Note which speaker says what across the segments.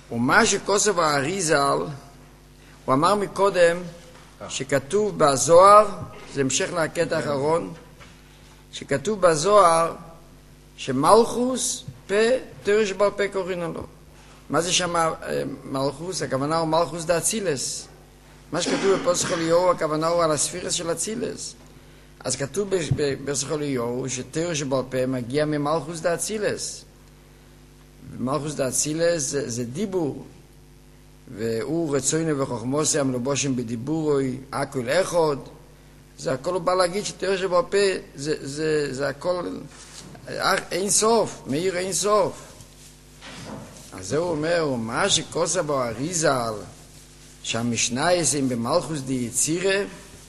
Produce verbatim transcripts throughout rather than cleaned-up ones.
Speaker 1: ומה שכוסף האריזל, הוא אמר מקודם שכתוב בזוהר, זה המשך לקטע האחרון, שכתוב בזוהר שמלכוס פה תורה שבעל פה קוראים לו. מה זה שם מלכוס? הכוונה הוא מלכוס דה אצילס. מה שכתוב בפסח אליהו, הכוונה הוא על הספירס של אצילס. אז כתוב בפסח אליהו שתורה שבעל פה מגיע ממלכוס דה אצילס. מלכוס דה אצילס זה, זה דיבור. והוא רצוינו וחוכמוסי המלובושים בדיבורוי, הכל אחד. זה הכל הוא בא להגיד שתורה שבעל פה זה, זה, זה הכל אין סוף, מאיר אין סוף. אז זה הוא אומר, מה שכוסה בו אריזל, שהמשנה ישים במלכוס די יצירה,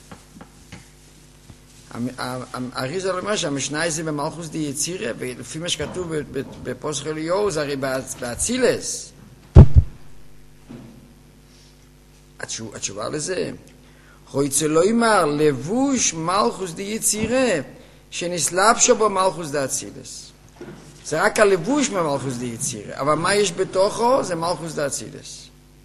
Speaker 1: אריזל אומר שהמשנה ישים במלכוס די יצירה, ולפי מה שכתוב בפסח אליהו, זה הרי באצילס. התשובה לזה, חויצה לא יאמר, לבוש מלכוס די יצירה, שנסלבשו בו מלכוס די אצילס. זה רק הלבוש ממלכוס די יצירה, אבל מה יש בתוכו? זה מלכוס די אצילס.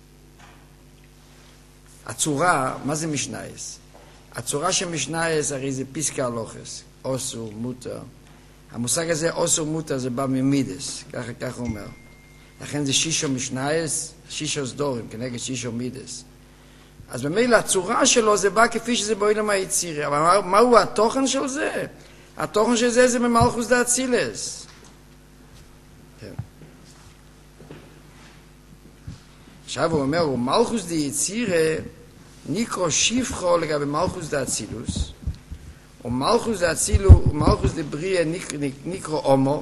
Speaker 1: הצורה, מה זה משנייס? הצורה של משנייס הרי זה פיסקה הלוכס, אוסו, מוטר. המושג הזה, אוסו, מוטר, זה בא ממידס, ככה, ככה הוא אומר. לכן זה שישו משנייס, שישו סדורים, כנגד שישו מידס. אז במילא הצורה שלו זה בא כפי שזה בעולם היצירה, אבל מה, מהו התוכן של זה? התוכן של זה זה ממלכוס די אצילס. כן. עכשיו הוא אומר, ומלכוס די יצירה נקרא שפחו לגבי מלכוס די אצילוס, ומלכוס די אצילו, ומלכוס די בריאה נקרא אומו.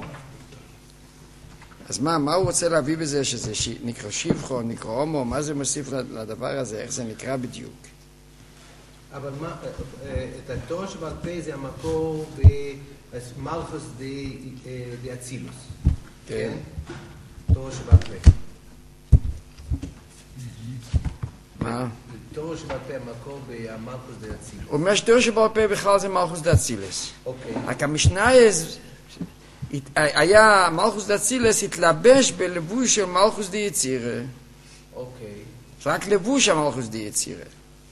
Speaker 1: אז מה, מה הוא רוצה להביא בזה שזה נקרא שפחו, נקרא אומו, מה זה מוסיף לדבר הזה, איך זה נקרא בדיוק?
Speaker 2: אבל מה, את התורה שבעל פה זה המקור במלכוס די אצילוס, כן? תורה שבעל פה.
Speaker 1: מה?
Speaker 2: תורה שבעל פה המקור במלכוס די אצילוס.
Speaker 1: הוא אומר שתורה שבעל פה בכלל זה מלכוס די אצילס.
Speaker 2: אוקיי.
Speaker 1: רק המשנה היה מלכוס די אצילס התלבש בלבוש של מלכוס די יצירה.
Speaker 2: אוקיי.
Speaker 1: רק לבוש המלכוס די יצירה.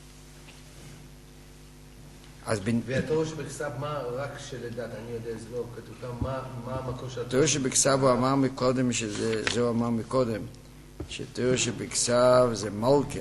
Speaker 2: והתורה שבכסף, מה רק שלדעת, אני יודע, זה לא כתוב כאן, מה המקור של
Speaker 1: התורה שבכסף הוא אמר מקודם, שזה הוא אמר מקודם, שתורה שבכסף זה מלכה.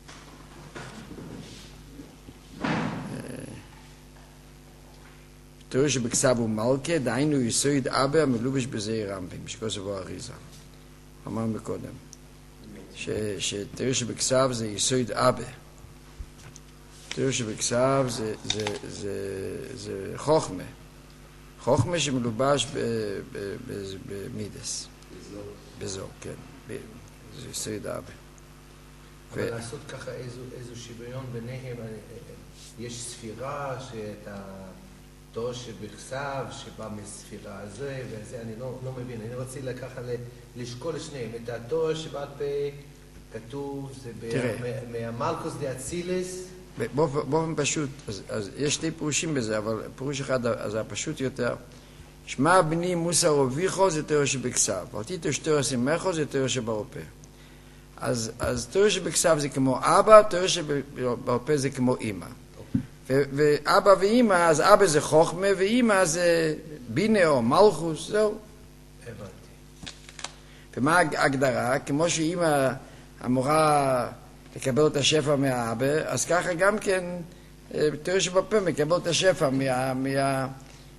Speaker 1: תורה שבכסף הוא מלכה, דהיינו יסוד אבא המלובש בזעיר אנפין, שכוסף הוא אריזה. אמר מקודם. שתורה שבכסף זה יסוד אבא. תורה שבכסף זה, זה, זה, זה חוכמה. חוכמה שמלובש במידס. בזו. בזו, כן. זה יסוד אבא.
Speaker 2: אבל ו... לעשות ככה איזו, איזו שוויון ביניהם, יש ספירה שאת התורה שבכסף שבא מספירה הזה וזה, אני לא, לא מבין. אני רוצה ככה לשקול לשניהם. את התורה שבעל פה כתוב, זה מהמלכוס די אצילס,
Speaker 1: באופן פשוט, אז, אז יש שתי פירושים בזה, אבל פירוש אחד, אז הפשוט יותר, שמע בני מוסר וביכו זה תורה שבכסף, ותיתו שתורה שמחו זה תורה שבעל פה. אז, אז תורה שבכסף זה כמו אבא, תורה שבעל פה זה כמו אמא. ו, ואבא ואמא, אז אבא זה חוכמה, ואמא זה בינה או מלכוס, זהו.
Speaker 2: הבנתי.
Speaker 1: ומה ההגדרה? כמו שאמא אמורה לקבל את השפע מהאבא, אז ככה גם כן, תורה שבעל פה מקבל את השפע מה... מה...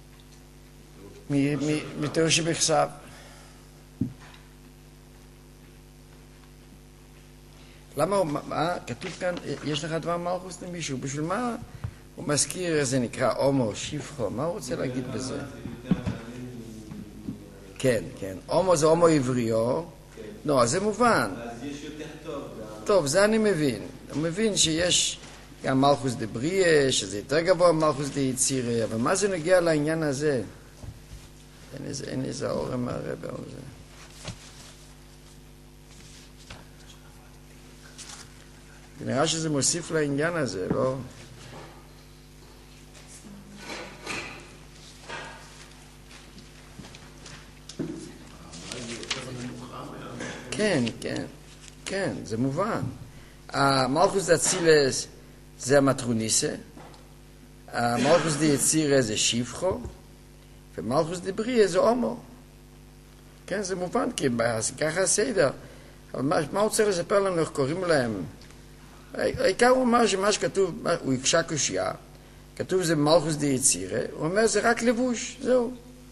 Speaker 1: מתורה שבכסף. למה הוא, מה, כתוב כאן, יש לך דבר מלכוס למישהו, בשביל מה הוא מזכיר איזה נקרא הומו, שפחו, מה הוא רוצה להגיד בזה? כן, כן, הומו זה הומו עבריו, לא, זה מובן.
Speaker 3: אז יש יותר טוב.
Speaker 1: טוב, זה אני מבין. הוא מבין שיש גם מלכוס דבריה, שזה יותר גבוה מלכוס דיצירה, אבל מה זה נגיע לעניין הזה? אין איזה, אין איזה אורם מהרבא על זה. נראה שזה מוסיף לעניין הזה, לא? כן, כן. כן, זה מובן. המלכוס דאצילס זה המטרוניסה, המלכוס דיצירה זה שיבחו, ומלכוס דבריה זה הומו. כן, זה מובן, כי ככה הסדר. אבל מה, מה הוא צריך לספר לנו, איך קוראים להם? העיקר הוא אומר שמה שכתוב, הוא יקשה קושייה, כתוב זה מלכוס דיצירה, הוא אומר זה רק לבוש, זהו.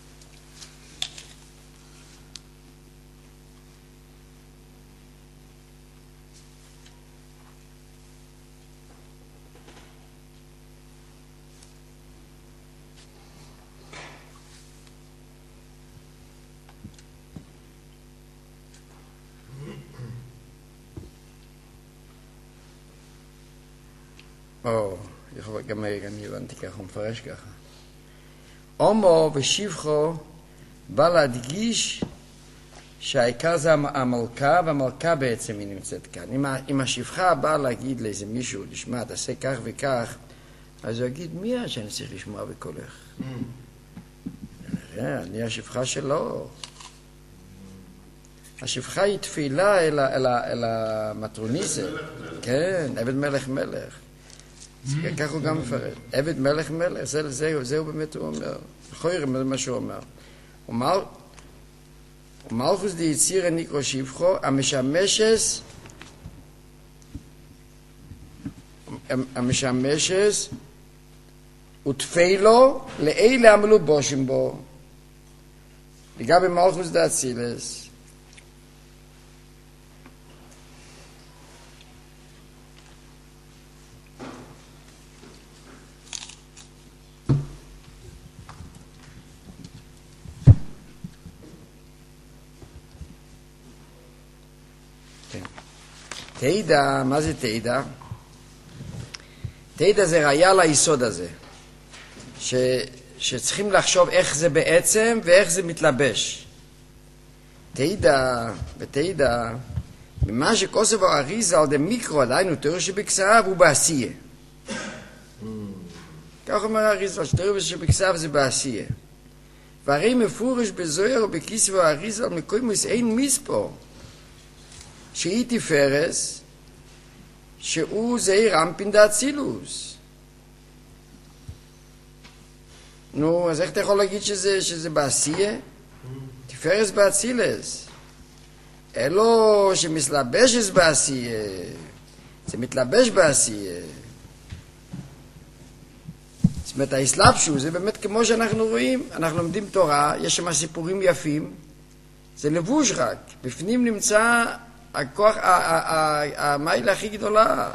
Speaker 1: או, גם אני הבנתי ככה, הוא מפרש ככה. הומו ושיבחו בא להדגיש שהעיקר זה המלכה, והמלכה בעצם היא נמצאת כאן. אם, אם השבחה באה להגיד לאיזה מישהו, לשמע, תעשה כך וכך, אז הוא יגיד, מי היה שאני צריך לשמוע בקולך? נראה, אני השבחה שלו. השבחה היא תפילה אל, אל, אל המטרוניסה. כן, עבד מלך מלך. כך הוא גם מפרט. עבד מלך מלך, זה, זה, זה הוא באמת הוא אומר. חויר, זה מה שהוא אומר. הוא אומר, ומלכוס דיצירה נקרא שיבחו, המשמשס, המשמשס, ותפילו לאלה המלובושים בו, לגבי מלכוס דאצילס. תידע, מה זה תידע? תידע זה ראיה ליסוד הזה, ש, שצריכים לחשוב איך זה בעצם ואיך זה מתלבש. תידע ותידע, ממה שכוסף האריזה על דמיקרו, עדיין תיאור שבכסף הוא בעשייה. כך אומר האריזה, שתיאור שבכסף זה בעשייה. והרי מפורש בזוהר ובכיסף האריזה על מקוימוס אין מספור. שהיא תפרס, שהוא זעיר אמפין דאצילוס. נו, אז איך אתה יכול להגיד שזה, שזה בעשייה? תפרס באצילס. אלו שמתלבש בעשייה, זה מתלבש בעשייה. זאת אומרת, האסלאפשו, זה באמת כמו שאנחנו רואים, אנחנו לומדים תורה, יש שם סיפורים יפים, זה לבוש רק, בפנים נמצא הכוח, המיילה הכי גדולה.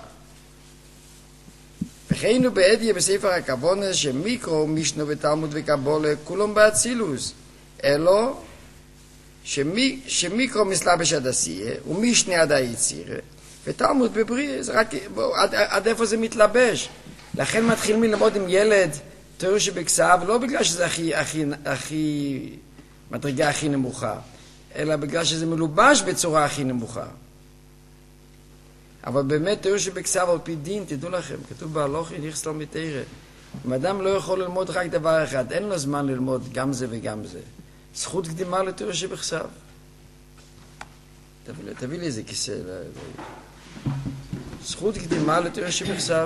Speaker 1: וכן בעדיה בספר הכוונס שמיקרו, מישנו ותלמוד וקבולה, כולם באצילוס. אלו שמי, שמיקרו מסלבש עד עשייה, ומישנה עד היצירה, ותלמוד בבריא, זה רק, עד, עד איפה זה מתלבש. לכן מתחילים ללמוד עם ילד תיאור שבכסף, לא בגלל שזה הכי, הכי, הכי, מדרגה הכי נמוכה, אלא בגלל שזה מלובש בצורה הכי נמוכה. אבל באמת תיאור שבכסף על פי דין, תדעו לכם, כתוב בהלוכי, נכס לא מתארה. אם אדם לא יכול ללמוד רק דבר אחד, אין לו זמן ללמוד גם זה וגם זה. זכות קדימה לתיאור שבכסף. תביא, תביא לי איזה כיסא. זכות קדימה לתיאור שבכסף.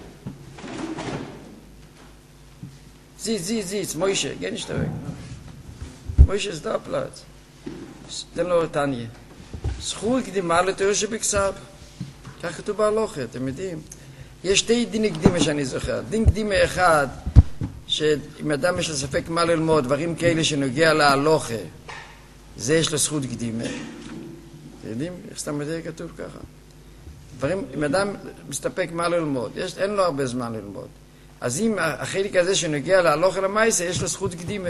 Speaker 1: זיץ, זיץ, זיץ, מוישה, גן שתרק. מוישה סדר פלץ. תן לו תניה. זכות קדימה לתיאור שבכסף. כך כתוב בהלוכה, אתם יודעים. יש שתי דיני קדימה שאני זוכר. דין קדימה אחד, שאם אדם יש לו ספק מה ללמוד, דברים כאלה שנוגע להלוכה, זה יש לו זכות קדימה. אתם יודעים? איך סתם יודע כתוב ככה. דברים, אם אדם מסתפק מה ללמוד, יש, אין לו הרבה זמן ללמוד. אז אם החלק הזה שנוגע להלוכה למעשה, יש לו זכות קדימה.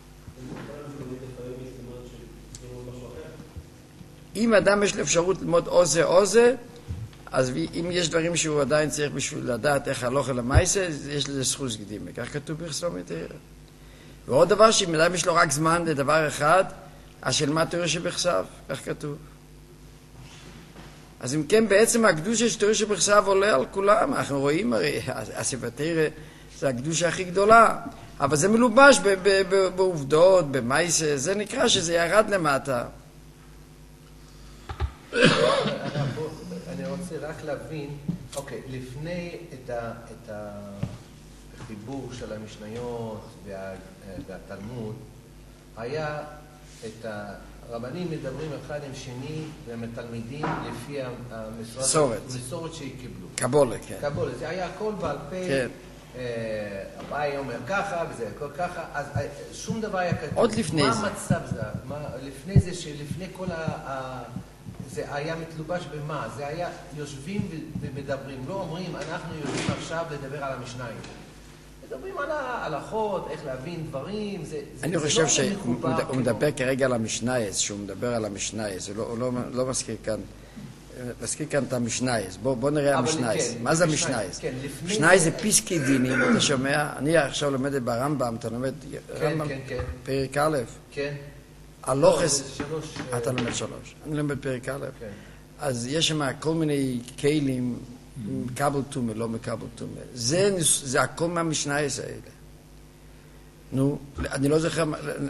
Speaker 1: אם אדם יש לו אפשרות ללמוד או זה או זה, אז אם יש דברים שהוא עדיין צריך בשביל לדעת איך הלוכה למעשה, יש לזה זכות קדימה. כך כתוב בכסלו מתאר. ועוד דבר, שאם אדם יש לו רק זמן לדבר אחד, אז שלמה תיאור שבכסף, כך כתוב. אז אם כן, בעצם הקדושה של תיאור שבכסף עולה על כולם. אנחנו רואים הרי, הספר זה הקדושה הכי גדולה. אבל זה מלובש בעובדות, במעשה, זה נקרא שזה ירד למטה.
Speaker 2: בוא, אני רוצה רק להבין, אוקיי, לפני את, ה, את החיבור של המשניות וה, והתלמוד, היה את הרבנים מדברים אחד עם שני והם התלמידים לפי המסורת שקיבלו.
Speaker 1: קבולה, כן.
Speaker 2: קבולה, זה היה הכל בעל פה.
Speaker 1: כן.
Speaker 2: אביי אומר ככה, וזה הכל ככה, אז שום דבר היה כתוב.
Speaker 1: עוד לפני
Speaker 2: מה
Speaker 1: זה.
Speaker 2: מה המצב זה? מה, לפני זה, שלפני כל ה... זה היה מתלובש במה? זה היה יושבים ומדברים, לא אומרים, אנחנו יושבים עכשיו לדבר על המשניים. מדברים על ההלכות, איך להבין דברים, זה,
Speaker 1: אני
Speaker 2: זה
Speaker 1: חושב
Speaker 2: לא
Speaker 1: שהוא
Speaker 2: מחובר,
Speaker 1: מדבר כרגע על המשנייס, שהוא מדבר על המשנייס, הוא לא, הוא לא, לא מזכיר כאן, מזכיר כאן את המשנייס. בוא, בוא נראה המשנייס.
Speaker 2: כן,
Speaker 1: מה זה
Speaker 2: המשנייס?
Speaker 1: המשנייס?
Speaker 2: כן, לפני...
Speaker 1: משנייס זה פיסקי דינים, אתה שומע? אני עכשיו לומד ברמב"ם, אתה לומד
Speaker 2: כן,
Speaker 1: רמב"ם,
Speaker 2: כן, כן.
Speaker 1: פרק א',
Speaker 2: כן.
Speaker 1: הלוחס,
Speaker 2: לא, שלוש,
Speaker 1: אתה לומד שלוש, אני לומד פרק א',
Speaker 2: כן.
Speaker 1: אז יש שם כל מיני כלים, מקבל תומה, לא מקבל תומה. זה, זה הכל מהמשנייס האלה. נו, אני לא זוכר,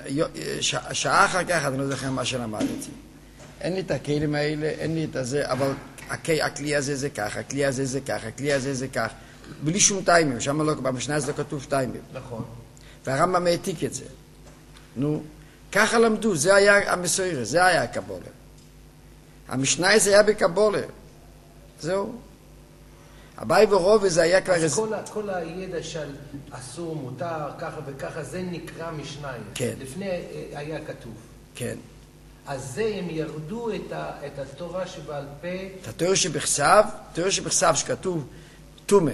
Speaker 1: שעה אחר כך אני לא זוכר מה שלמדתי. אין לי את הכלים האלה, אין לי את הזה, אבל הכלי הזה זה ככה, הכלי הזה זה ככה, הכלי הזה זה ככה. בלי שום טיימים, שם לא, במשנייס לא כתוב טיימים.
Speaker 2: נכון.
Speaker 1: והרמב"ם העתיק את זה. נו, ככה למדו, זה היה המסוירה, זה היה הקבולה. המשנייס היה בקבולה. זהו. אביי ורובה זה היה כבר...
Speaker 2: אז כל, כל הידע של אסור, מותר, ככה וככה, זה נקרא משנייס.
Speaker 1: כן.
Speaker 2: לפני היה כתוב.
Speaker 1: כן.
Speaker 2: אז זה הם ירדו את, ה, את התורה שבעל פה.
Speaker 1: את התורה שבכסף, התורה שבכסף שכתוב תומה.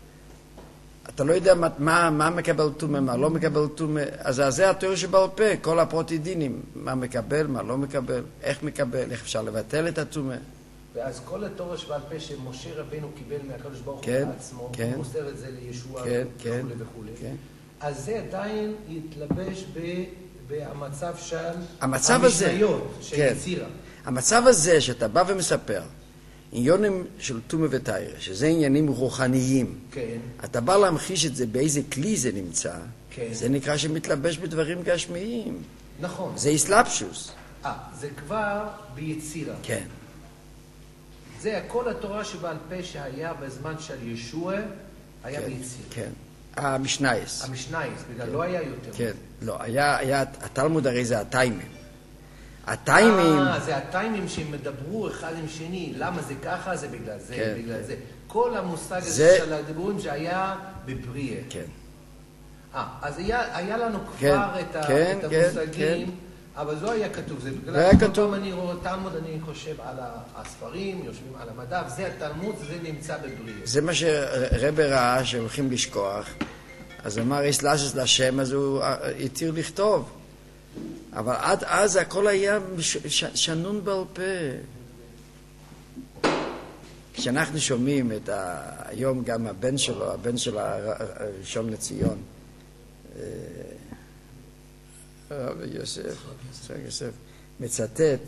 Speaker 1: אתה לא יודע מה, מה, מה מקבל תומה, מה לא מקבל תומה. אז זה התורה שבעל פה, כל הפרוטי דינים. מה מקבל, מה לא מקבל, איך מקבל, איך אפשר לבטל את התומה.
Speaker 2: ואז כל התורה שבעל פה שמשה רבנו קיבל מהקדוש ברוך הוא
Speaker 1: כן,
Speaker 2: בעצמו,
Speaker 1: כן.
Speaker 2: הוא מוסר את זה לישוע
Speaker 1: כן,
Speaker 2: וכו'
Speaker 1: כן,
Speaker 2: וכו'.
Speaker 1: כן.
Speaker 2: אז זה עדיין יתלבש ב, במצב של
Speaker 1: המצב הזה,
Speaker 2: המשניות של
Speaker 1: כן.
Speaker 2: יצירה.
Speaker 1: המצב הזה שאתה בא ומספר, עניונים של תומה ותיירה, שזה עניינים רוחניים,
Speaker 2: כן.
Speaker 1: אתה בא להמחיש את זה באיזה כלי זה נמצא,
Speaker 2: כן.
Speaker 1: זה נקרא שמתלבש בדברים גשמיים.
Speaker 2: נכון.
Speaker 1: זה איסלאפשוס.
Speaker 2: אה, זה כבר ביצירה.
Speaker 1: כן.
Speaker 2: זה כל התורה שבעל פה שהיה בזמן של ישוע, היה
Speaker 1: כן,
Speaker 2: ביצירה.
Speaker 1: כן. המשנייס.
Speaker 2: המשנייס, בגלל לא היה יותר.
Speaker 1: כן, לא, היה, היה, התלמוד הרי זה הטיימים. הטיימים...
Speaker 2: אה, זה הטיימים שהם מדברו אחד עם שני, למה זה ככה, זה בגלל זה,
Speaker 1: כן,
Speaker 2: בגלל
Speaker 1: כן.
Speaker 2: זה. כל המושג הזה
Speaker 1: זה...
Speaker 2: של הדיבורים שהיה בבריאה.
Speaker 1: כן.
Speaker 2: אה, אז היה, היה לנו
Speaker 1: כן,
Speaker 2: כבר את, ה,
Speaker 1: כן,
Speaker 2: את
Speaker 1: כן,
Speaker 2: המושגים,
Speaker 1: כן.
Speaker 2: אבל זה לא היה כתוב. זה בגלל
Speaker 1: היה
Speaker 2: כל
Speaker 1: כתוב.
Speaker 2: פעם אני רואה תלמוד, אני חושב על הספרים, יושבים על המדף, זה התלמוד, זה נמצא בבריאה.
Speaker 1: זה מה שרבי ראה שהולכים לשכוח, אז אמר, יש לאשס לשם, אז הוא התיר לכתוב. אבל עד אז הכל היה ש, ש, שנון בעל פה. כשאנחנו שומעים את ה... היום גם הבן שלו, הבן של הראשון לציון, רבי יוסף, יצחק יוסף, מצטט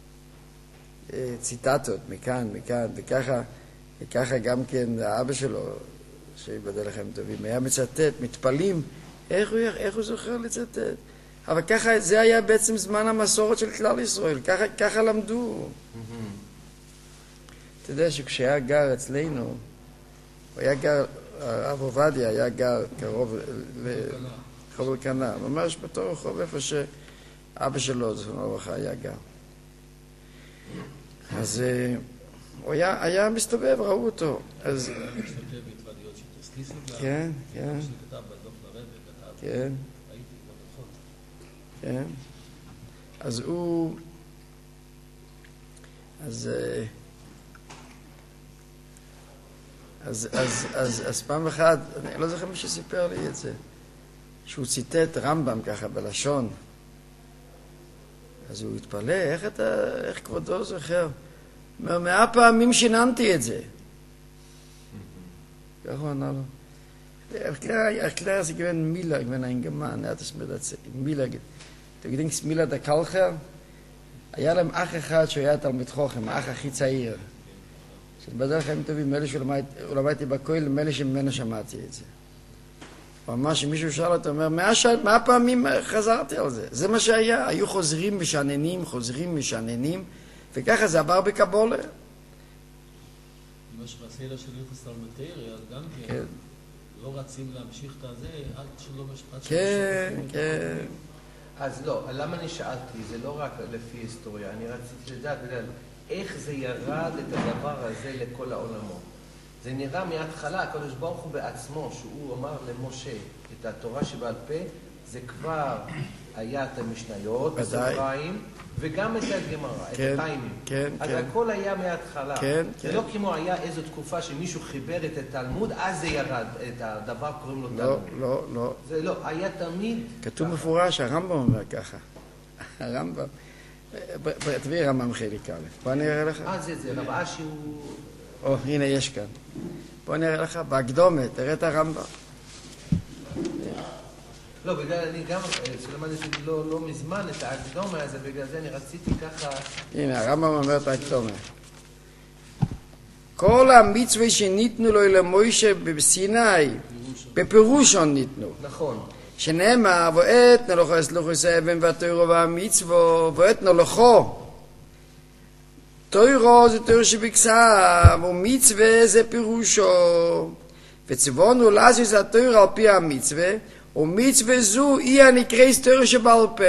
Speaker 1: ציטטות מכאן, מכאן, וככה, וככה גם כן האבא שלו, שיבדל לכם טובים, היה מצטט, מתפלים, איך הוא, איך הוא זוכר לצטט? אבל ככה, זה היה בעצם זמן המסורת של כלל ישראל, ככה, ככה למדו. אתה יודע שכשהיה גר אצלנו, הוא היה גר, הרב עובדיה היה גר קרוב לחבל קנה, ממש בתור רחוב איפה שאבא שלו, זכרונו לברכה, היה גר. אז הוא היה, היה מסתובב, ראו אותו. אז... כן, כן. כן. כן. אז הוא... אז... אז, אז, אז, אז פעם אחת, אני לא זוכר מי שסיפר לי את זה, שהוא ציטט רמב"ם ככה בלשון. אז הוא התפלא, איך אתה, איך כבודו זוכר? מאה פעמים שיננתי את זה. ככה הוא ענה לו. Erklär sie gewinnen Mila, ich bin ein Gemann, er hat es mir erzählt. Mila, du gedenkst Mila der Kalcher? היה להם אח אחד שהיה תלמיד חוכם, האח הכי צעיר. שבדרך כלל הם טובים, מאלה שהוא למדתי בכולל, מאלה שממנו שמעתי את זה. הוא אמר שמישהו שאל אותו, אומר, מה פעמים חזרתי על זה? זה מה שהיה, היו חוזרים משעננים, חוזרים משעננים, וככה זה עבר בקבולה.
Speaker 3: בסדר של יחס על מטריה, אז גם כן, לא רצים להמשיך את הזה עד שלא משפט...
Speaker 1: כן, כן.
Speaker 2: אז לא, למה אני שאלתי? זה לא רק לפי היסטוריה, אני רציתי לדעת איך זה ירד את הדבר הזה לכל העולמות. זה נראה מההתחלה, הקדוש ברוך הוא בעצמו, שהוא אמר למשה את התורה שבעל פה, זה כבר היה את המשניות, בסוגריים, וגם את הגמרא,
Speaker 1: כן,
Speaker 2: את הטיימים.
Speaker 1: כן,
Speaker 2: אז
Speaker 1: כן.
Speaker 2: הכל היה מההתחלה.
Speaker 1: כן,
Speaker 2: זה
Speaker 1: כן.
Speaker 2: לא כמו היה איזו תקופה שמישהו חיבר את התלמוד, אז זה ירד, את הדבר קוראים לו
Speaker 1: לא,
Speaker 2: תלמוד.
Speaker 1: לא, לא.
Speaker 2: זה לא, היה תמיד...
Speaker 1: כתוב
Speaker 2: ככה.
Speaker 1: מפורש, הרמב"ם אומר ככה. הרמב"ם. ב- ב- תביא רמב"ם חלק א'. בוא אני אראה לך.
Speaker 2: אה, זה זה, רב אשי הוא...
Speaker 1: או, הנה יש כאן. בוא אני אראה לך, בהקדומת, תראה את הרמב"ם.
Speaker 2: לא, בגלל אני גם, שלמדתי לא, לא מזמן את ההקדומה הזה, בגלל זה אני רציתי ככה...
Speaker 1: הנה, הרמב"ם אומר את ההקדומת. כל המצווה שניתנו לו למוישה בסיני, בפירושון ניתנו.
Speaker 2: נכון.
Speaker 1: שנאמר, ואתנו לכו אסלוחוס האבן והתוירו והמצוו, ואתנו לכו. תוירו זה תוירו שבכסף, ומצווה זה פירושו. וציוונו לעשות את התוירו על פי המצווה, ומצווה זו היא הנקראת תוירו שבעל פה.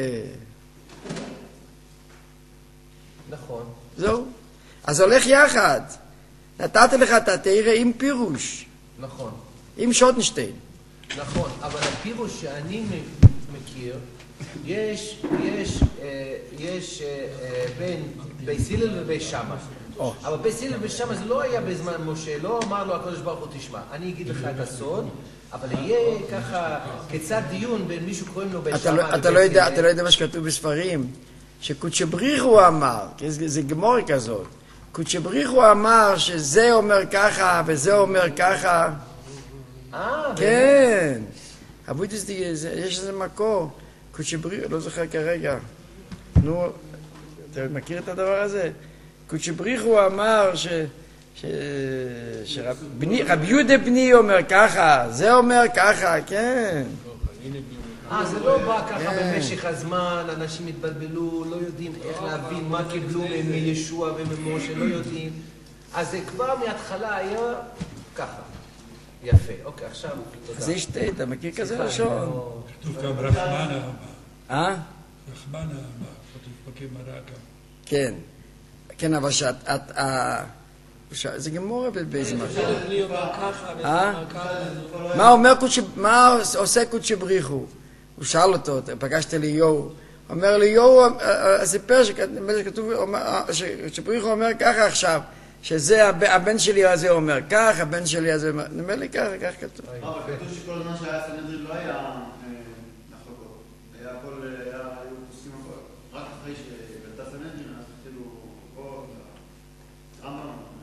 Speaker 2: נכון.
Speaker 1: זהו. אז הולך יחד. נתתי לך את התוירו עם פירוש,
Speaker 2: נכון.
Speaker 1: עם שוטנשטיין.
Speaker 2: נכון, אבל הפירוש שאני מכיר, יש, יש, אה, יש אה, אה, בין בית הלל ובית שמאי. אבל בית הלל ובית שמאי זה לא היה בזמן משה, לא אמר לו הקדוש ברוך הוא תשמע. אני אגיד לך את הסוד, אבל יהיה ככה כיצד דיון בין מישהו קוראים לו בית
Speaker 1: אתה
Speaker 2: שמאי
Speaker 1: לא-
Speaker 2: ובית
Speaker 1: אתה לא יודע,
Speaker 2: הלל.
Speaker 1: אתה לא יודע מה שכתוב בספרים, שקודשא בריחו אמר, כי זה זה גמורה כזאת, קודשא בריחו אמר שזה אומר ככה וזה אומר ככה,
Speaker 2: אה, באמת?
Speaker 1: כן, אבוידס, יש איזה מקור, קודשא בריחו, לא זוכר כרגע, נו, אתה מכיר את הדבר הזה? קודשא בריחו אמר ש... ש... שרב בני- רבי יהודה בני אומר ככה, זה אומר ככה, כן.
Speaker 2: אה, זה לא בא ככה
Speaker 1: כן.
Speaker 2: במשך הזמן, אנשים התבלבלו, לא יודעים איך להבין מה קיבלו מ- מישוע וממשה, לא יודעים. אז זה כבר מההתחלה היה ככה. יפה, אוקיי, עכשיו, תודה.
Speaker 1: זה שתי, אתה מכיר כזה
Speaker 2: סליחה,
Speaker 1: לשון?
Speaker 2: לא-
Speaker 4: כתוב גם רחמן הרבה.
Speaker 1: אה?
Speaker 4: רחמן הרבה, כתוב בגמרא גם.
Speaker 1: כן. כן, אבל שאת... את- ה- ש- זה גמורה באיזה משהו.
Speaker 3: אני אומר ככה, וזה
Speaker 1: אה?
Speaker 3: אומר ככה.
Speaker 1: מה אומר קודשא... מה עושה קודשא בריחו? הוא שאל אותו, פגשת לי יו. אומר לי יו, הסיפר שכתוב, שקודשא בריחו אומר ככה עכשיו, שזה הב- הבן שלי הזה אומר כך, הבן שלי הזה אומר... נדמה לי ככה, כך כתוב.
Speaker 5: אבל כתוב שכל הזמן שהיה סנהדרין לא היה נחלוקות. היה הכל, היה, היו פוסקים הכל. רק אחרי שבלתה סנהדרין, אז כאילו, פה, רמב"ם.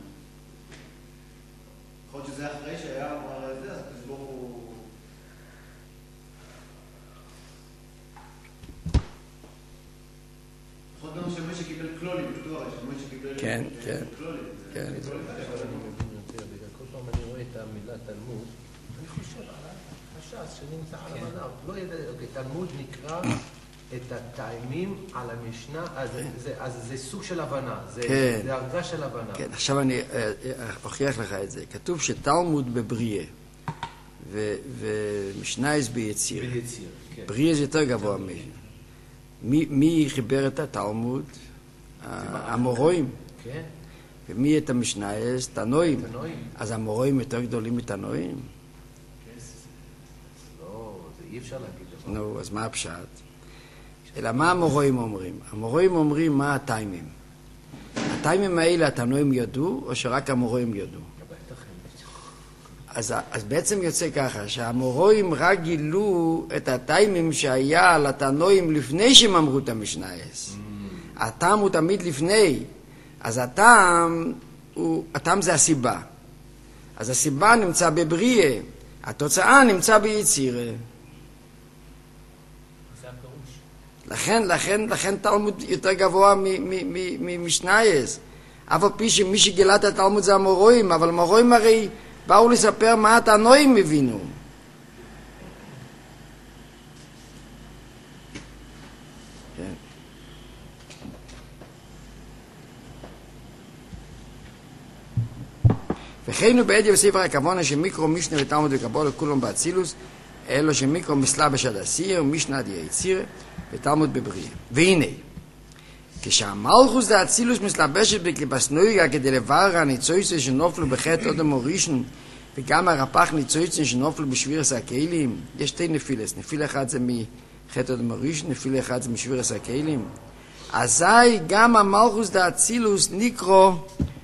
Speaker 5: יכול להיות שזה אחרי שהיה אמר את זה, אז הקדוש ברוך הוא... יכול להיות גם שמשה קיבל כלולים, בטוח, שמשה קיבל
Speaker 1: כן, כן.
Speaker 5: כלולים.
Speaker 1: כן.
Speaker 2: עכשיו אני מבין יותר, בגלל כל פעם אני רואה את המילה תלמוד, אני חושב על החשש שנמצא על המנה, לא יודע, אוקיי, תלמוד נקרא את הטעמים על המשנה, אז זה- אז זה סוג של הבנה, זה
Speaker 1: כן.
Speaker 2: זה הרגה של הבנה.
Speaker 1: כן, עכשיו אני אה, אה, אוכיח לך את זה. כתוב שתלמוד בבריאה, ו- ומשנייס ביציר.
Speaker 2: ביציר, כן.
Speaker 1: בריאה זה יותר גבוה מ... מי, מי חיבר את התלמוד? ה- המורואים.
Speaker 2: כן?
Speaker 1: ומי את המשנייס? תנועים.
Speaker 2: תנועים.
Speaker 1: אז המורואים יותר גדולים מתנועים?
Speaker 2: לא, זה אי אפשר להגיד דבר.
Speaker 1: נו, אז מה הפשט? אלא מה המורואים אומרים? המורואים אומרים מה הטיימים. הטיימים האלה התנועים ידעו, או שרק המורואים ידעו?
Speaker 2: בטח הם-
Speaker 1: אז, אז בעצם יוצא ככה, שהמורואים רק גילו את הטיימים שהיה לתנועים לפני שהם אמרו את המשנייס. הטעם הוא תמיד לפני. אז הטעם, הוא, הטעם זה הסיבה. אז הסיבה נמצא בבריאה, התוצאה נמצא ביצירה.
Speaker 3: זה הפירוש.
Speaker 1: לכן, לכן, לכן תלמוד יותר גבוה ממשנייס. אף על פי שמי שגילה את התלמוד זה המורואים, אבל המורואים הרי באו לספר מה התנועים הבינו. כן. וכן הוא בעדיה בספר הכוונה שמיקרו משנה ותלמוד וקבולה כולם באצילוס, אלו שמיקרו מסלבש עד הסיר ומשנה עד היציר ותלמוד בבריאה. והנה, כשהמלכוס דאצילוס מסלבשת בקליפס נויגה כדי לברר הניצויצים שנופלו בחטא אדם הראשון וגם הרפ"ח ניצויצים שנופלו בשבירס הכלים, יש שתי נפילס, נפיל אחד זה מחטא אדם הראשון, נפיל אחד זה משבירס הכלים. אזי גם המלכוס דאצילוס נקרו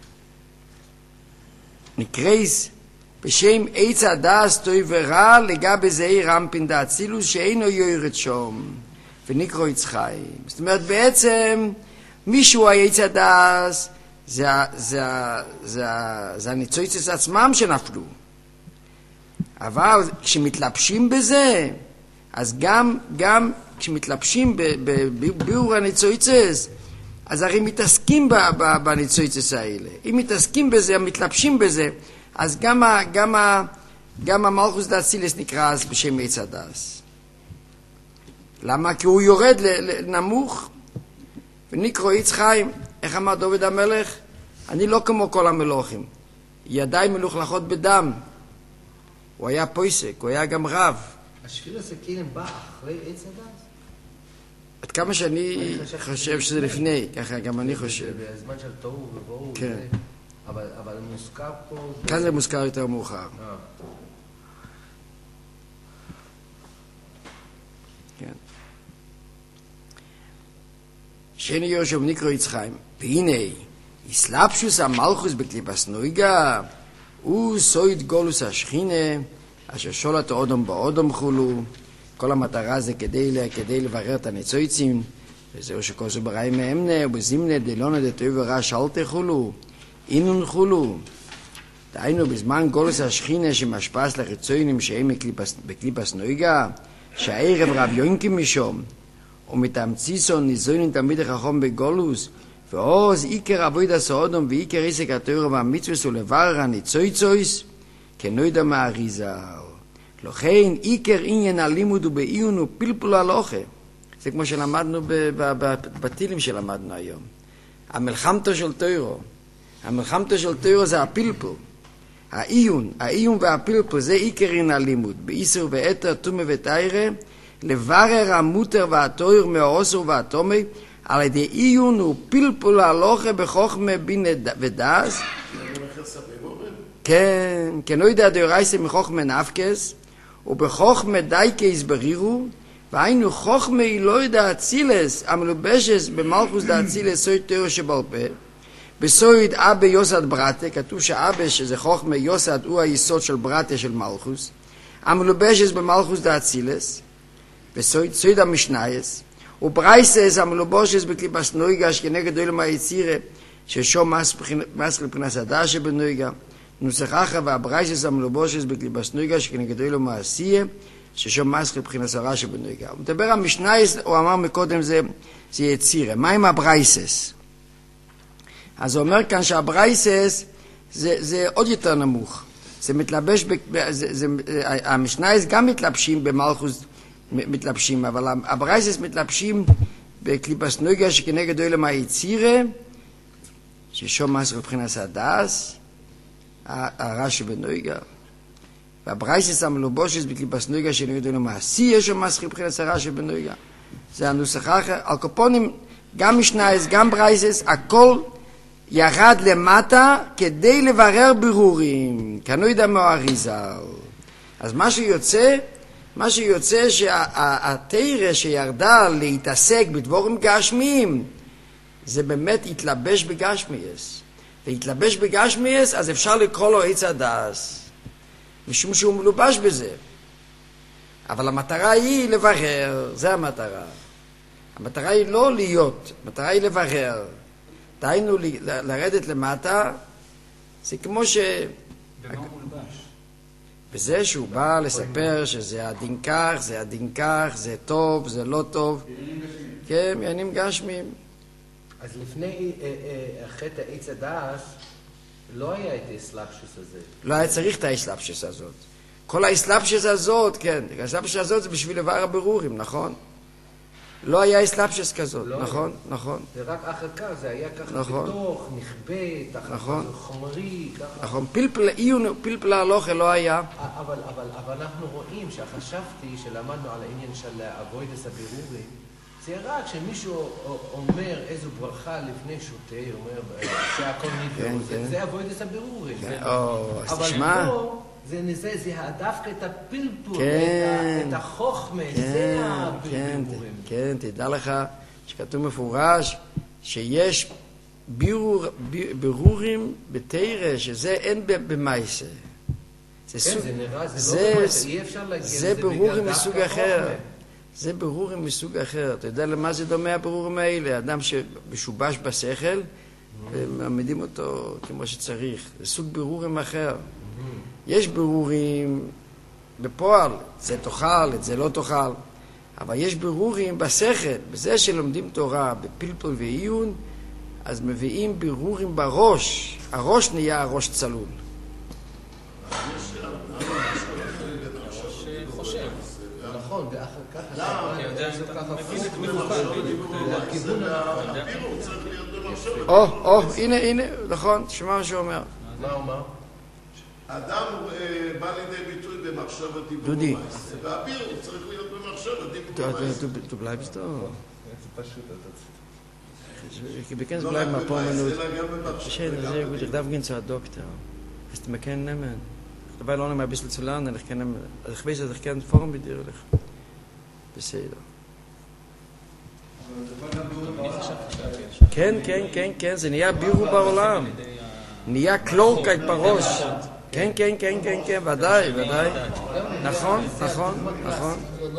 Speaker 1: נקרייס בשם עץ הדס טוב ורע לגבי זעיר רמפין דאצילוס שאינו יורד שום ונקרו יצחיים. זאת אומרת בעצם מישהו העץ הדס זה, זה, זה, זה הניצויצס עצמם שנפלו, אבל כשמתלבשים בזה אז גם, גם כשמתלבשים בביאור הניצויצס אז הרי מתעסקים בניצויצס האלה. אם מתעסקים בזה, מתלבשים בזה, אז גם, גם, גם המלכוס דאצילוס נקרא אז בשם עץ הדס. למה? כי הוא יורד לנמוך ונקרא עץ חיים. איך אמר דוד המלך? אני לא כמו כל המלוכים, ידיי מלוכלכות בדם. הוא היה פויסק, הוא היה גם רב.
Speaker 2: השביל הזה כאילו בא אחרי עץ הדס?
Speaker 1: עד כמה שאני חושב שזה לפני, ככה גם אני חושב.
Speaker 2: בזמן של תוהו ובוהו,
Speaker 1: כן.
Speaker 2: אבל מוזכר פה...
Speaker 1: כאן זה מוזכר יותר מאוחר. כן. שני יושב נקרא עץ חיים. והנה, הסלבשוס המלכוס בקליפס נויגה, הוא סויד גולוס השכינה, אשר שולט האודום באודום חולו. כל המטרה זה כדי, כדי לברר את הניצויצים, וזהו שכל זה בראי מאמנה, ובזימנה דלונה דתוי ורע שלטה חולו, אינון חולו. דהיינו בזמן גולוס השכינה שמשפס לחיצוינים שהם בקליפס נויגה, שהערב רב יוינקים משום, ומתאמציסון ניזוינים תמיד החכום בגולוס, ועוז איקר אבויד הסעודום ואיקר עסק התוירה והמצווס ולברר הניצויצויס, כנוידה מהאריזה. לכן עיקר עניין הלימוד הוא בעיון ופלפול הלוכה. זה כמו שלמדנו בטילים שלמדנו היום. המלחמתו של תוירו. המלחמתו של תוירו זה הפלפול. העיון, העיון והפלפול זה עיקר עניין הלימוד. באיסר ואתר, תומה ותיירה, לברר המותר והתויר מהאוסר והתומי, על ידי עיון ופלפול הלוכה בחוכמה בין ודס. כן, כן, לא יודע דאורייסה מחוכמה נפקס, ובחוכמה דייקה הסברירו, והיינו חוכמה היא לא יודע אצילס, המלובשס במלכוס דאצילס סויד תוירו שבעל פה, בסויד אבא יוסד ברטה, כתוב שאבא שזה חוכמה יוסד הוא היסוד של ברטה של מלכוס, המלובשס במלכוס דאצילס, בסויד סויד המשנייס, וברייסס המלובשס בקליפס נויגה, שכנגד אילמה היצירה, ששום מס לבחינת הדעה שבנויגה, נוסחך והברייסס המלובושס בקליפס נויגה שכנגדו לו מעשייה ששום מסך לבחינת שרה שבנויגה. הוא מדבר על משנייס, הוא אמר מקודם זה, זה יצירה. מה עם הברייסס? אז הוא אומר כאן שהברייסס זה, זה עוד יותר נמוך. זה מתלבש, ב, זה, זה, המשנייס גם מתלבשים במלכוס, מתלבשים, אבל הברייסס מתלבשים בקליפס נויגה שכנגדו לו מעשייה ששום מסך לבחינת הדעס, הרע שבנויגה. והברייסס המלובושס בקליפס נויגה שנגדו לו מעשייה יש מסך לבחינת הרע שבנויגה. זה הנוסח האחר. על קופונים, גם משנייס, גם ברייסס, הכל ירד למטה כדי לברר ברורים. כנוידה מאריזל. אז מה שיוצא, מה שיוצא שהתירה שירדה להתעסק בדבורים גשמיים, זה באמת התלבש בגשמייס. והתלבש בגשמייס, אז אפשר לקרוא לו עץ הדס, משום שהוא מלובש בזה. אבל המטרה היא לברר, זה המטרה. המטרה היא לא להיות, המטרה היא לברר. דהיינו לרדת למטה, זה כמו ש...
Speaker 3: במה הוא מולבש?
Speaker 1: בזה שהוא בא לספר שזה הדין כך, זה הדין כך, זה טוב, זה לא טוב. כן, עניינים גשמיים.
Speaker 2: אז לפני חטא עץ הדס, לא היה את האסלאפשוס הזה.
Speaker 1: לא היה צריך את האסלאפשוס הזאת. כל האסלאפשוס הזאת, כן, האסלאפשוס הזאת זה בשביל לברר ברורים, נכון? לא היה אסלאפשס כזאת, נכון, נכון.
Speaker 2: זה רק אחר כך, זה היה ככה
Speaker 1: נכון.
Speaker 2: בתוך, נכבה, תחת
Speaker 1: נכון.
Speaker 2: חומרי, ככה.
Speaker 1: נכון, פלפל, עיון, פלפל ההלוכה לא היה.
Speaker 2: אבל, אבל, אבל אנחנו רואים שחשבתי שלמדנו על העניין של אבוידס הבירורים, זה רק שמישהו אומר איזו ברכה לפני שותה, אומר שהכל נפלא, זה אבוידס הבירורים.
Speaker 1: אז תשמע.
Speaker 2: אבל פה זה נזה, זה דווקא את הפלפול, את החוכמה, זה הבירורים.
Speaker 1: כן, תדע לך שכתוב מפורש שיש בירורים בתורה, שזה אין במייסה.
Speaker 2: כן, זה נראה, זה לא במייסה, אי אפשר להגיע לזה בגלל דווקא החוכמה.
Speaker 1: זה ברורים מסוג אחר. אתה יודע למה זה דומה הברורים האלה? אדם שמשובש בשכל, ומעמידים אותו כמו שצריך. זה סוג ברורים אחר. יש ברורים בפועל, זה תאכל, את זה לא תאכל. אבל יש ברורים בשכל. בזה שלומדים תורה בפלפל ועיון, אז מביאים ברורים בראש. הראש נהיה הראש צלול.
Speaker 2: נכון, ואחר כך...
Speaker 1: או, או, הנה, הנה, נכון, תשמע מה שהוא אומר.
Speaker 2: מה הוא אומר?
Speaker 6: אדם בא לידי ביטוי במחשבת דיבור.
Speaker 1: דודי.
Speaker 6: והביר הוא צריך להיות במחשבת דיבור.
Speaker 1: Du bleibst da.
Speaker 2: זה פשוט,
Speaker 1: Ich bekomme es bleiben ein paar Minuten. Schön, sehr gut. Ich darf gehen zu einem Doktor. Hast du mir keinen nehmen? Ich dabei noch mal ein bisschen zu lernen. Ich kann also ich weiß, dass ich keinen Form mit dir. בסדר. כן, כן, כן, כן. זה נהיה בירו בעולם. נהיה קלורקייט בראש. כן, כן, כן, כן, כן. ודאי, ודאי. נכון, נכון, נכון.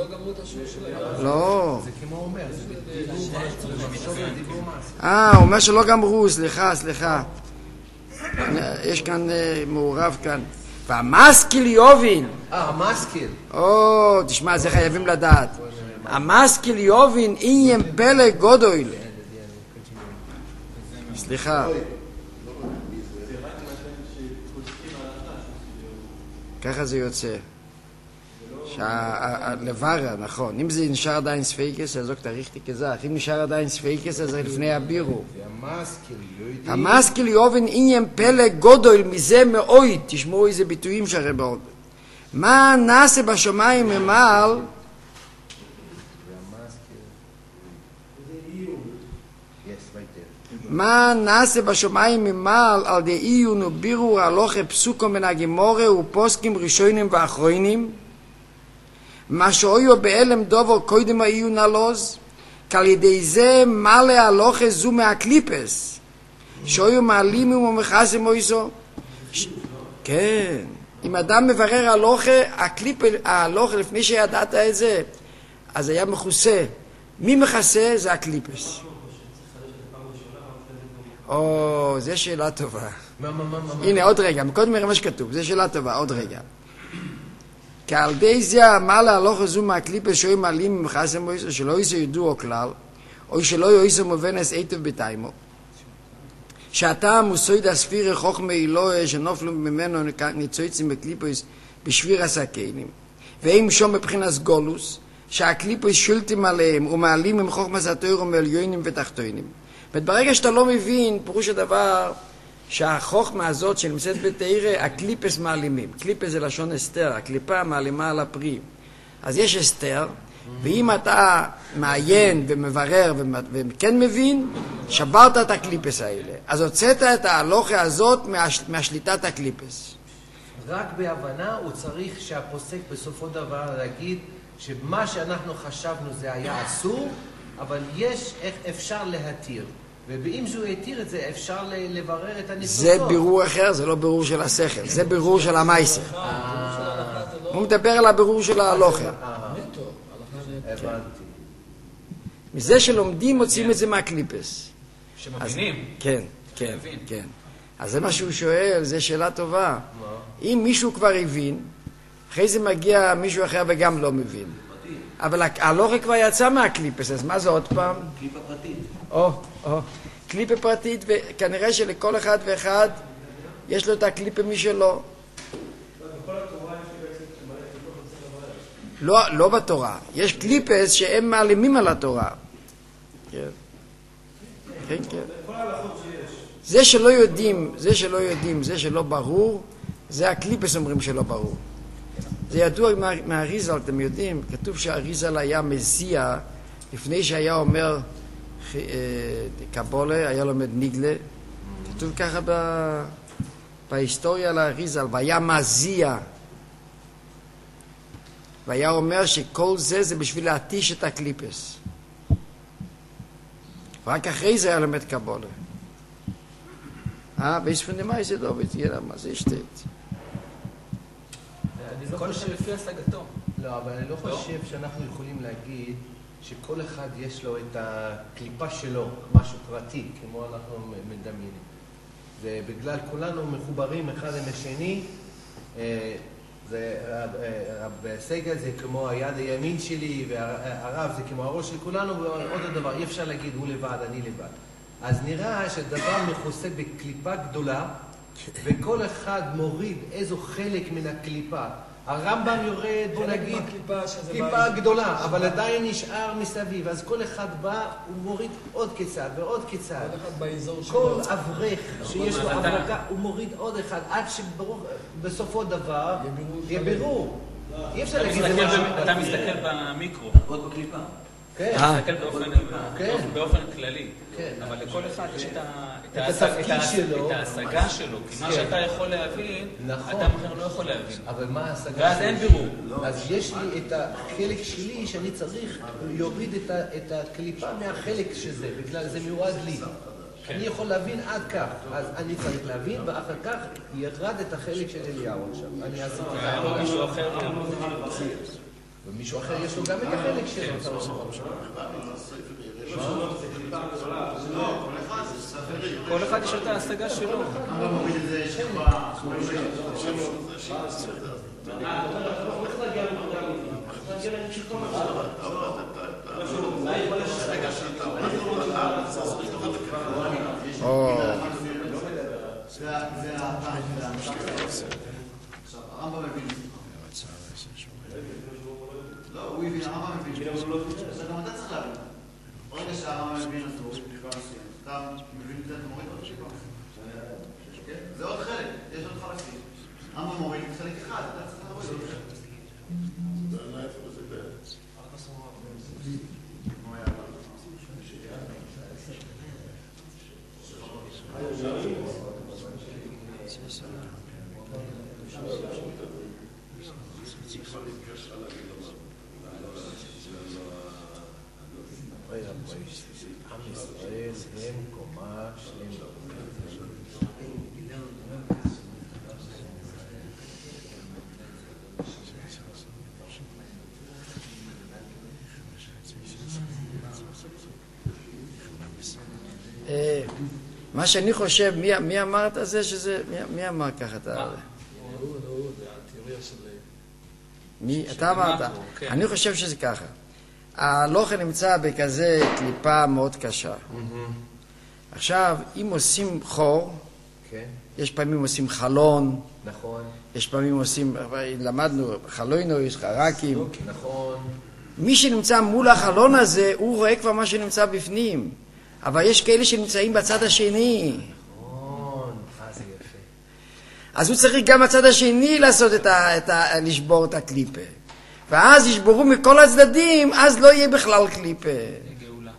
Speaker 1: לא.
Speaker 2: זה כמו אומר, זה דיבור דיבור מעשה.
Speaker 1: אה, הוא אומר שלא גמרו, סליחה, סליחה. יש כאן מעורב כאן. והמשכיל יובין.
Speaker 2: אה, המשכיל.
Speaker 1: או, תשמע, זה חייבים לדעת. המשכיל יובין עניין פלא גודל. סליחה. ככה זה יוצא. לברר, נכון. אם זה נשאר עדיין ספייקס, אז זו תאריכתי כזך. אם נשאר עדיין ספייקס, אז זה לפני הבירו. המשכיל יובין עניין פלא גודל מזה מאויד. תשמעו איזה ביטויים שהרי בעוד. מה נעשה בשמיים ממעל? מה נעשה בשמיים ממעל על די עיון ובירור הלכה פסוקו מן הגמורה ופוסקים ראשונים ואחרונים? מה שאויו באלם דובר קודם העיון הלוז, כעל ידי זה מלא הלכה זו מהקליפס, שאויו מעלים ומחסם אויסו. כן, אם אדם מברר הלכה, הלכה לפני שידעת את זה, אז היה מכוסה. מי מכסה? זה הקליפס. או, זו שאלה טובה. הנה, עוד רגע, מקודם נראה מה שכתוב, זו שאלה טובה, עוד רגע. כעל די זה, מה להלוך זו מהקליפס שאוי מעלים ממחסם מויסו, שלא יסו ידעו כלל, או שלא יסו מובנס איתו בתיימו. שאתה מוסויד הספיר חוכמה אלוהי שנופלו ממנו ניצויצים בקליפס בשביר הסקיינים. והם שום מבחינת גולוס, שהקליפס שולטים עליהם ומעלים עם חוכמה סתויר ומעליונים ותחתונים. וברגע שאתה לא מבין, פירוש הדבר שהחוכמה הזאת שנמצאת בתאירה, הקליפס מעלימים. קליפס זה לשון אסתר, הקליפה מעלימה על הפרי. אז יש אסתר, ואם אתה מעיין ומברר וכן מבין, שברת את הקליפס האלה. אז הוצאת את ההלוכה הזאת מהש... מהשליטת הקליפס.
Speaker 2: רק בהבנה הוא צריך שהפוסק בסופו דבר להגיד שמה שאנחנו חשבנו זה היה אסור, אבל יש איך אפשר להתיר. ואם שהוא יתיר את זה, אפשר לברר את הניסותו.
Speaker 1: זה בירור אחר, זה לא בירור של השכל, זה בירור של המייסר. הוא מדבר על הבירור של ההלוכה.
Speaker 2: הבנתי.
Speaker 1: מזה שלומדים מוצאים את זה מהקליפס.
Speaker 3: שמבינים.
Speaker 1: כן, כן, כן. אז זה מה שהוא שואל, זו שאלה טובה. אם מישהו כבר הבין, אחרי זה מגיע מישהו אחר וגם לא מבין. אבל ההלוכה כבר יצא מהקליפס, אז מה זה עוד פעם?
Speaker 2: קליפה פרטית.
Speaker 1: או, או, קליפה פרטית, וכנראה שלכל אחד ואחד יש לו את הקליפה משלו.
Speaker 5: בכל התורה יש בעצם שמראה את כל חסר הבעיה.
Speaker 1: לא, לא בתורה. יש קליפס שהם מעלימים על התורה. כן, כן, כן. זה שלא יודעים, זה שלא יודעים, זה שלא ברור, זה הקליפס אומרים שלא ברור. זה ידוע מהאריזל, אתם יודעים, כתוב שהאריזל היה מזיע לפני שהיה אומר קבולה, היה לומד ניגלה. כתוב ככה ב... בהיסטוריה לאריזל, והיה מזיע. והיה אומר שכל זה זה בשביל להתיש את הקליפס. רק אחרי זה היה לומד קבולה. אה, ויספונדמאי זה לא, ותהיה מה זה שתית.
Speaker 2: אני לא חושב לפי השגתו. לא, אבל אני לא חושב שאנחנו יכולים להגיד שכל אחד יש לו את הקליפה שלו, משהו פרטי, כמו אנחנו מדמיינים. זה בגלל כולנו מחוברים אחד עם השני, הסגל זה כמו היד הימין שלי, והרב זה כמו הראש של כולנו, ועוד הדבר, אי אפשר להגיד הוא לבד, אני לבד. אז נראה שדבר מכוסה בקליפה גדולה, וכל אחד מוריד איזו חלק מן הקליפה. הרמב"ם יורד, בוא נגיד, קליפה גדולה, אבל עדיין נשאר מסביב. אז כל אחד בא, הוא מוריד עוד קצת ועוד קצת. כל אברך שיש לו הברקה, הוא מוריד עוד אחד, עד שבסופו דבר יהיה בירור. אי אפשר להגיד את זה.
Speaker 7: אתה מסתכל במיקרו. עוד בקליפה.
Speaker 2: כן.
Speaker 7: אתה מסתכל באופן כללי. אבל לכל אחד יש את ההשגה שלו, כי מה שאתה יכול להבין, אדם אחר לא יכול להבין.
Speaker 2: אבל מה ההשגה שלי?
Speaker 7: ואז אין בירור.
Speaker 2: אז יש לי את החלק שלי שאני צריך להוריד את הקליפה מהחלק שזה, בגלל זה מיועד לי. אני יכול להבין עד כך, אז אני צריך להבין, ואחר כך ירד את החלק של אליהו עכשיו. אני אעשה את זה.
Speaker 7: מישהו אחר גם.
Speaker 2: ומישהו אחר יש לו גם את החלק שלו.
Speaker 7: כל אחד יש את ההשגה שלו.
Speaker 5: לא, הוא הבין, הרמב"ם מבין. זה גם אתה צריך להבין. ברגע שהרמב"ם מבין אותו, אתה מבין קצת מוריד עוד שיפה. זה עוד חלק, יש עוד חלקים. הרמב"ם מוריד חלק אחד, אתה צריך להוריד עוד חלק.
Speaker 2: עם ישראל הם קומה שלמה.
Speaker 1: מה שאני חושב, מי אמר את זה שזה, מי אמר ככה את זה? מי? אתה אמרת. אני חושב שזה ככה. הלוחם נמצא בכזה קליפה מאוד קשה. עכשיו, אם עושים חור, יש פעמים עושים חלון, יש פעמים עושים, למדנו, חלוינויס, חרקים. מי שנמצא מול החלון הזה, הוא רואה כבר מה שנמצא בפנים. אבל יש כאלה שנמצאים בצד השני. אז הוא צריך גם בצד השני לעשות את ה, את ה, לשבור את הקליפה. ואז ישברו מכל הצדדים, אז לא יהיה בכלל קליפה.
Speaker 7: גאולה.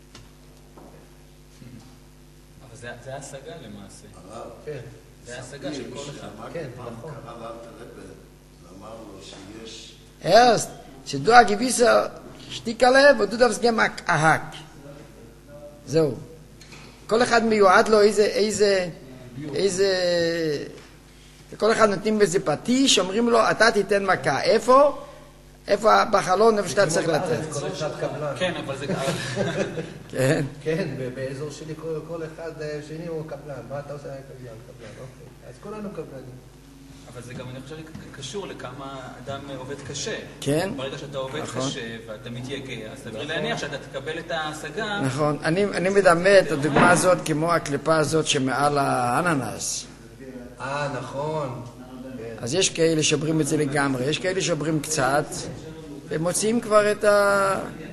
Speaker 7: אבל זה, זה השגה למעשה.
Speaker 2: כן.
Speaker 7: זה השגה של כל אחד.
Speaker 2: כן, נכון.
Speaker 6: קרא לאלתר ואמר לו שיש...
Speaker 1: Erst, שדו הגיביסר שתיק הלב, ודו דווקא גם ההק. זהו. כל אחד מיועד לו איזה, איזה, איזה... כל אחד נותנים בזה פטיש, אומרים לו, אתה תיתן מכה. איפה? איפה בחלון, איפה שאתה צריך לתת.
Speaker 7: כן, אבל זה...
Speaker 1: כן.
Speaker 2: כן, באזור שלי כל אחד שני הוא קבלן. מה אתה עושה? קבלן, קבלן, אוקיי. אז כולנו קבלנים.
Speaker 7: אבל זה גם, אני חושב, קשור לכמה אדם עובד קשה.
Speaker 1: כן.
Speaker 7: ברגע שאתה עובד קשה ואתה מתייגע, אז תביא להניח שאתה תקבל את ההשגה.
Speaker 1: נכון. אני מדמה את הדוגמה הזאת כמו הקליפה הזאת שמעל האננס.
Speaker 2: אה, נכון.
Speaker 1: אז יש כאלה שעוברים את זה לגמרי, יש כאלה שעוברים קצת, ומוציאים כבר את ה...